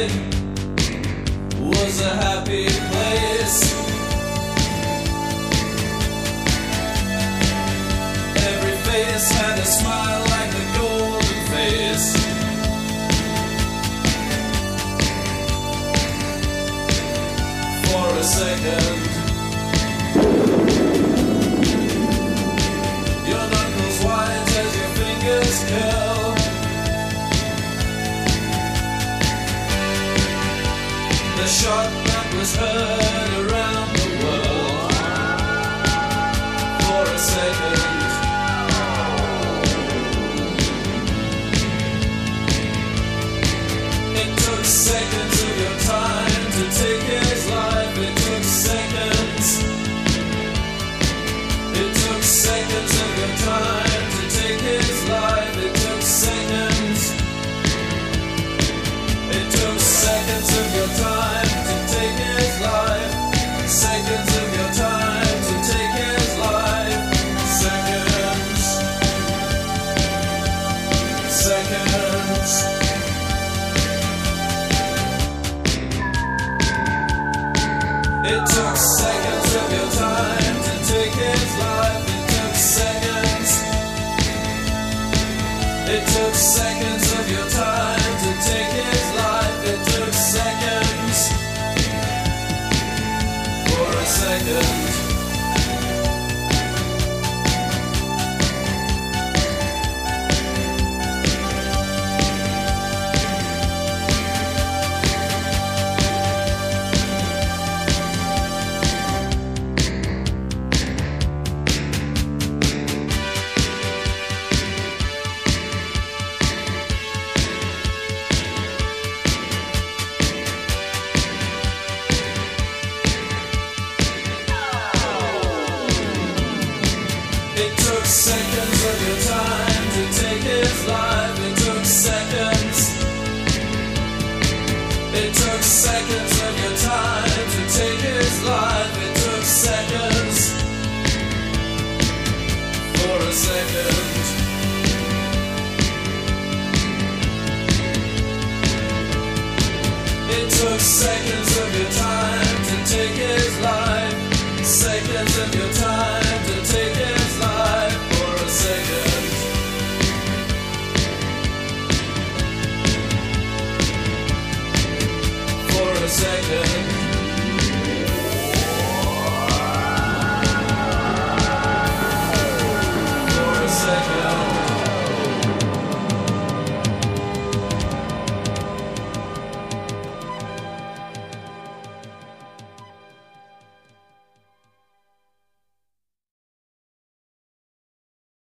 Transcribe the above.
side was a happy place. Every face had a smile like the golden face. For a second, your knuckles white as your fingers curl. The shot that was heard around the world. For a second, it took seconds of your time to take his life. It took seconds. It took seconds of your time to take his life. It took seconds. It took seconds of your time to take his life. Seconds of your time to take his life. Seconds. Seconds. It took seconds of your time to take his life. It took seconds. It took seconds of your time to take his life. It took seconds. For a second. It took seconds of your time to take his life. It took seconds. It took seconds of your time to take his life. It took seconds. For a second. It took seconds of your time.